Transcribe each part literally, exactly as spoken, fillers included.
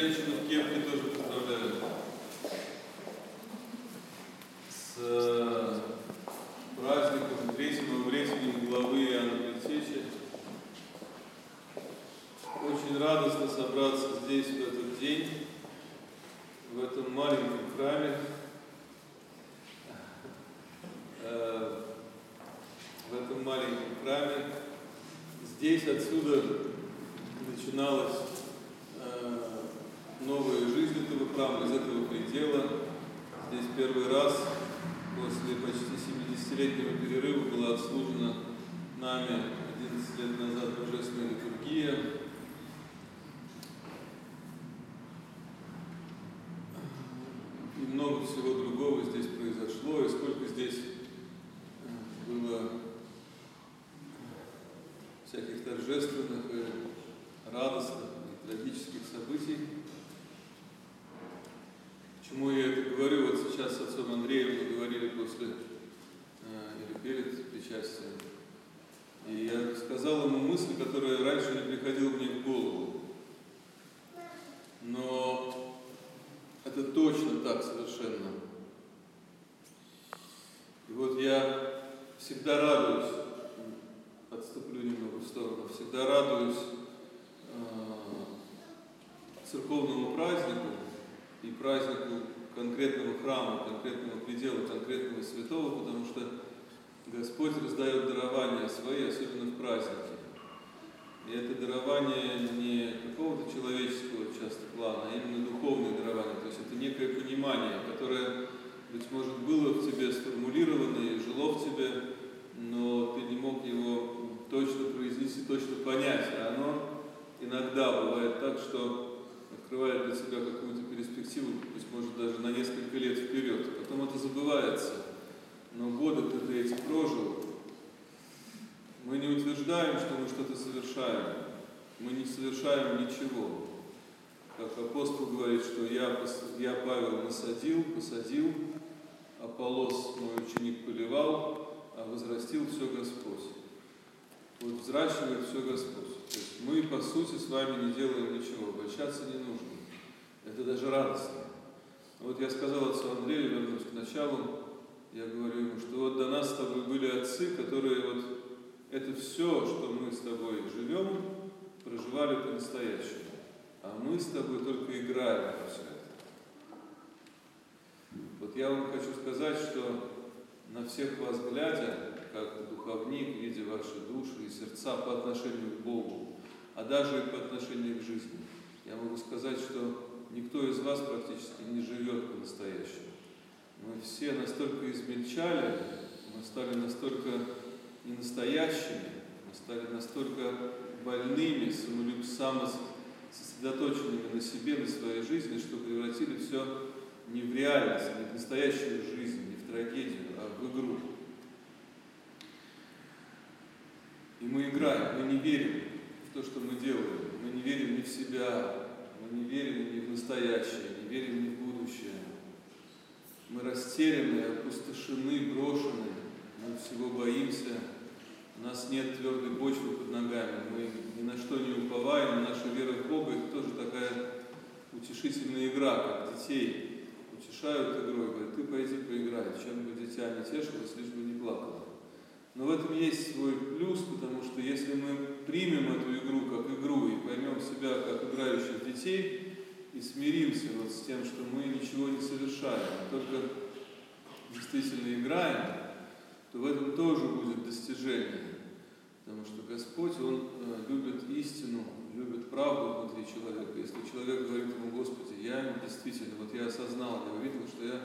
женщину в кепке тоже поздравляю с праздником третьего времени главы Иоанна Предтечи. Очень радостно собраться здесь в этот день, в этом маленьком храме, в этом маленьком храме. Здесь, отсюда начиналась новая жизнь этого храма, из этого предела. Здесь первый раз после почти семидесятилетнего перерыва была отслужена нами одиннадцать лет назад божественная литургия. И много всего другого здесь произошло, и сколько здесь было всяких торжественных и радостных и трагических событий. Почему я это говорю? Вот сейчас с отцом Андреем мы говорили после э, или перед причастием. И я сказал ему мысль, которая раньше не приходила мне в голову. Но это точно так совершенно. И вот я всегда радуюсь, отступлю немного в сторону, всегда радуюсь э, церковному празднику и празднику конкретного храма, конкретного предела, конкретного святого, потому что Господь раздает дарования свои, особенно в праздники. И это дарование не какого-то человеческого часто плана, а именно духовное дарование. То есть это некое понимание, которое, быть может, было в тебе сформулировано и жило в тебе, но ты не мог его точно произнести, точно понять. А оно иногда бывает так, что открывает для себя какую-то перспективу, быть может, даже на несколько лет вперед. Потом это забывается. Но годы ты эти прожил. Мы не утверждаем, что мы что-то совершаем. Мы не совершаем ничего. Как апостол говорит, что я, я Павел, насадил, посадил, Аполлос, мой ученик, поливал, а возрастил все Господь. Вот взращивает все Господь. То есть мы, по сути, с вами не делаем ничего. Обольщаться не нужно. Это даже радостно. Вот я сказал отцу Андрею, вернусь к началу, я говорю ему, что вот до нас с тобой были отцы, которые вот это все, что мы с тобой живем, проживали по-настоящему. А мы с тобой только играем во все это. Вот я вам хочу сказать, что на всех вас глядя, как духовник, видя ваши души и сердца по отношению к Богу, а даже и по отношению к жизни, я могу сказать, что никто из вас практически не живет по-настоящему. Мы все настолько измельчали, мы стали настолько ненастоящими, мы стали настолько больными, самолюб, самососредоточенными на себе, на своей жизни, что превратили все не в реальность, не в настоящую жизнь, не в трагедию, а в игру. И мы играем, мы не верим в то, что мы делаем, мы не верим ни в себя, мы не верим ни в настоящее, не верим ни в будущее. Мы растеряны, опустошены, брошены, мы всего боимся, у нас нет твердой почвы под ногами, мы ни на что не уповаем, наша вера в Бога – это тоже такая утешительная игра, как детей утешают игрой, говорят, ты пойди поиграй, чем бы дитя не тешилось, лишь бы не плакало. Но в этом есть свой плюс, потому что если мы примем эту игру как игру и поймем себя как играющих детей и смиримся вот с тем, что мы ничего не совершаем, а только действительно играем, то в этом тоже будет достижение. Потому что Господь, Он любит истину, любит правду внутри человека. Если человек говорит ему, Господи, я действительно, вот я осознал, я увидел, что я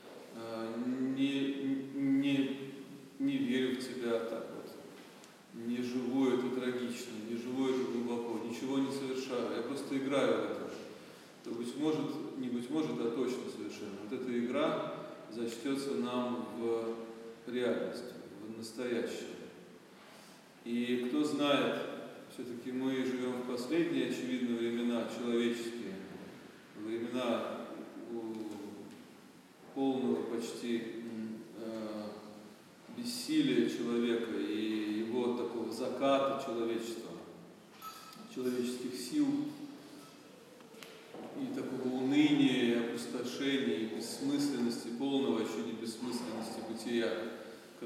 не, не не верю в Тебя так вот, не живу это трагично, не живу это глубоко, ничего не совершаю, я просто играю в это, то, быть может, не быть может, а точно совершенно. Вот эта игра зачтется нам в реальность, в настоящее. И кто знает, все-таки мы живем в последние, очевидно, времена человеческие, времена полного почти бессилия человека и его такого заката человечества, человеческих сил. И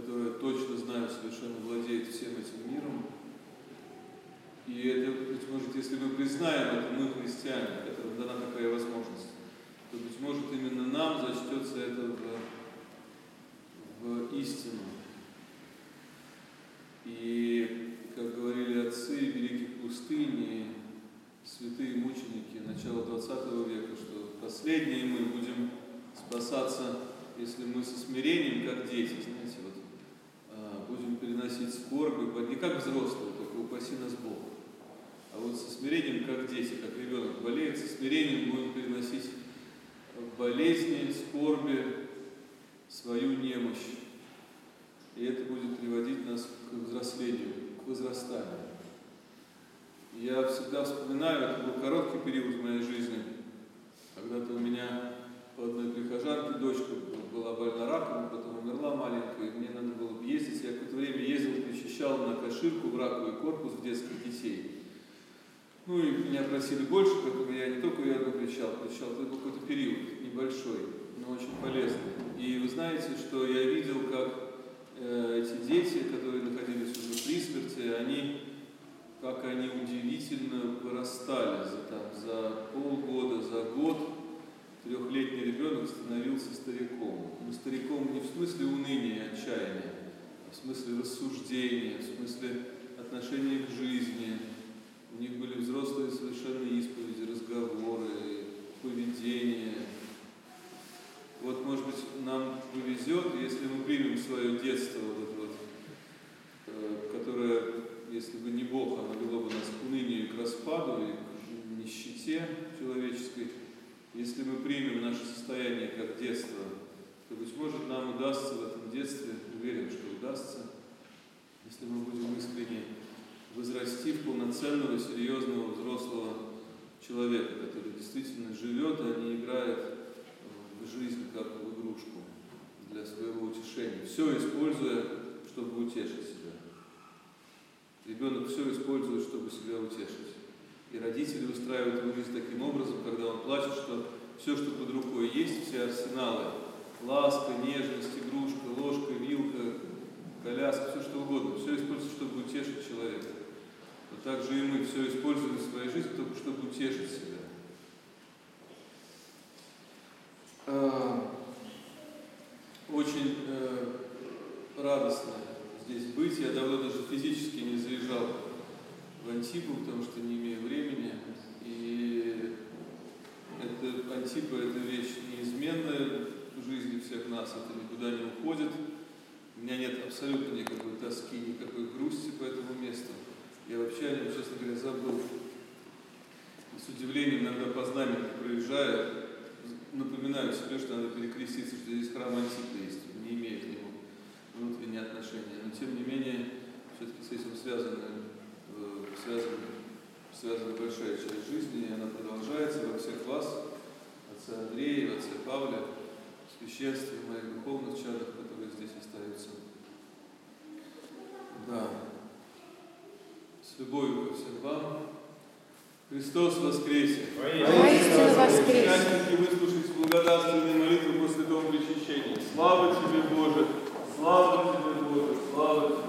которые точно знаю, совершенно владеют всем этим миром. И это, быть может, если мы признаем это, мы христиане, которым дана такая возможность, то, быть может, именно нам зачтется это в, в истину. И, как говорили отцы великих пустынь и святые мученики начала двадцатого века, что последние мы будем спасаться, если мы со смирением, как дети, знаете, вот, будем переносить скорби, не как взрослые, только упаси нас Бог, а вот со смирением, как дети, как ребенок болеет, со смирением будем переносить болезни, скорби, свою немощь. И это будет приводить нас к взрослению, к возрастанию. Я всегда вспоминаю, это был короткий период в моей жизни. Когда-то у меня по одной прихожанке дочка была больна раком, потом умерла маленькая, и мне надо было ездить. Я какое-то время ездил, причащал на Каширку в раковый корпус в детских детей. Ну и меня просили больше, поэтому я не только я причащал, причащал, это был какой-то период небольшой, но очень полезный. И вы знаете, что я видел, как э, эти дети, которые находились уже при смерти, они, как они удивительно вырастали за, там, за полгода, за год. Трехлетний ребенок становился стариком. Но стариком не в смысле уныния и отчаяния, а в смысле рассуждения, в смысле отношения к жизни. У них были взрослые совершенно исповеди, разговоры, поведение. Вот, может быть, нам повезет, если мы примем свое детство, вот это вот, э, которое, если бы не Бог, оно вело бы нас к унынию и к распаду, и к нищете человеческой. Если мы примем наше состояние как детство, то, быть может, нам удастся в этом детстве, уверен, что удастся, если мы будем искренне возрасти в полноценного, серьезного, взрослого человека, который действительно живет, а не играет в жизнь как в игрушку для своего утешения. Все используя, чтобы утешить себя. Ребенок все использует, чтобы себя утешить. И родители устраивают его жизнь таким образом, когда он плачет, что все, что под рукой есть, все арсеналы, ласка, нежность, игрушка, ложка, вилка, коляска, все что угодно, все используется, чтобы утешить человека. Но также и мы все используем в своей жизни, только чтобы утешить себя. Очень э, радостно здесь быть. Я давно даже физически не заезжал в Антипу, потому что не имею времени. И это, Антипа – это вещь неизменная в жизни всех нас, это никуда не уходит. У меня нет абсолютно никакой тоски, никакой грусти по этому месту. Я вообще о нем, честно говоря, забыл. И с удивлением иногда по знамени проезжаю, напоминаю себе, что надо перекреститься, что здесь храм Антипы есть, не имеет к нему внутренние отношения. Но тем не менее, все-таки с этим связана, связана, связана большая часть жизни, и она продолжается во всех вас, отце Андрея, отце Павле, в священстве, в моих духовных чадах, которые здесь остаются. Да. С любовью ко всем вам. Христос воскресе! Воистину воскресе! Участники, выслушайте благодарственные молитвы после того причащения. Слава тебе, Боже! Слава тебе, Боже! Слава тебе!